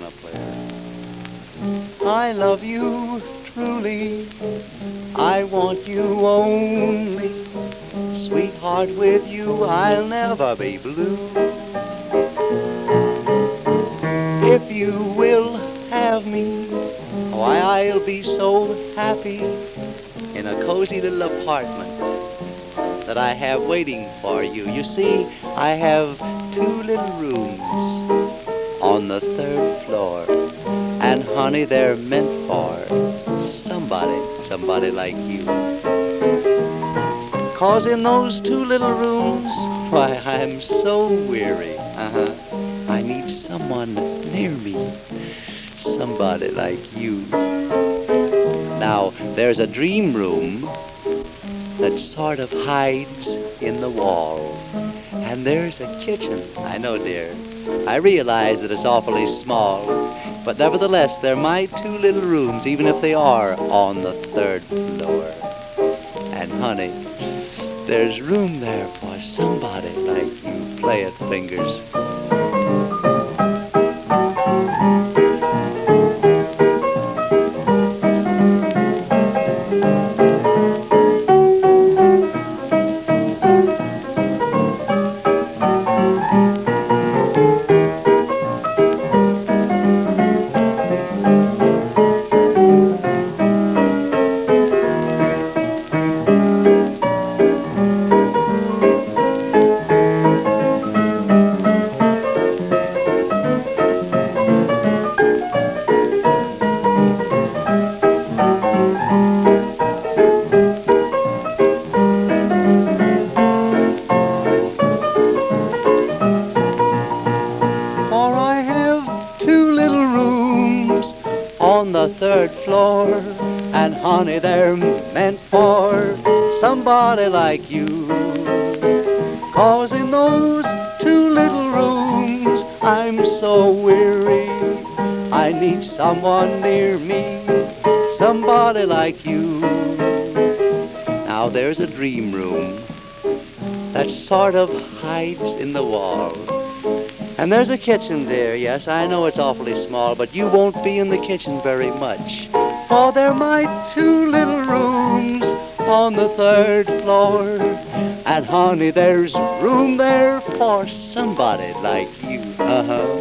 piano player. I love you truly, I want you only. Sweetheart, with you I'll never be blue. If you will have me, why I'll be so happy in a cozy little apartment that I have waiting for you. You see, I have 2 little rooms on the 3rd floor, and honey, they're meant for somebody like you. 'Cause in those 2 little rooms, why, I'm so weary. I need someone near me, somebody like you. Now, there's a dream room that sort of hides in the wall. And there's a kitchen. I know, dear. I realize that it's awfully small, but nevertheless, they're my 2 little rooms, even if they are on the 3rd floor. And honey, there's room there for somebody like you. Play it, fingers. For I have 2 little rooms on the 3rd floor, and honey, they're meant for somebody like you. 'Cause in those 2 little rooms, I'm so weary. I need someone near me, somebody like you. Now there's a dream room that sort of hides in the wall. And there's a kitchen there, yes, I know it's awfully small, but you won't be in the kitchen very much. For they're my 2 little rooms on the 3rd floor. And honey, there's room there for somebody like you.